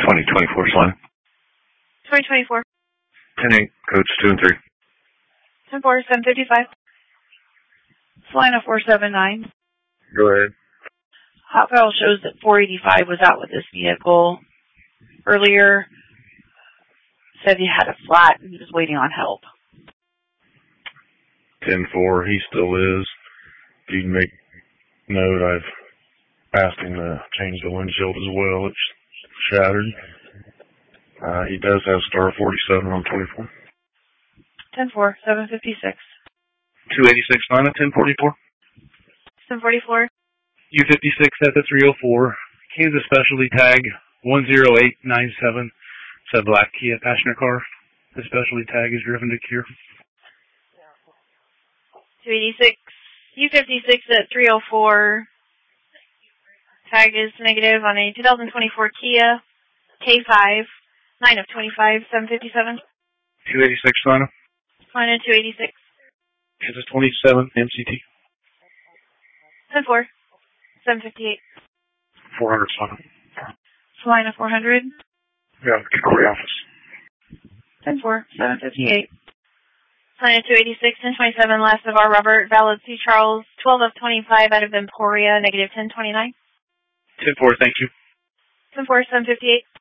2024 Salina. 2024. 10-8, codes 2 and 3. 10-4, 755. Salina 479. Go ahead. Hot file shows that 485 was out with this vehicle earlier. Said he had a flat and he was waiting on help. 10-4, he still is. If you can make note, I've asked him to change the windshield as well. It's shattered. He does have star 47 on 24. 10-4, 756. 286 Salina, 1044. 744. U56 at the 304. Kansas Specialty Tag 10897. It's a black Kia passenger car. The specialty tag is driven to cure. 286. U56 at 304. Tag is negative on a 2024 Kia K5. 9 of 25, 757. 286 Salina. Salina 286. Kansas 27 MCT. 10-4, 758. 400 Salina. Salina 400. Yeah, Cory office. 10-4, 758. Salina 286, 1027, last of our Robert, valid C. Charles, 12 of 25 out of Emporia, negative 1029. 10-4, thank you. 10-4, 758.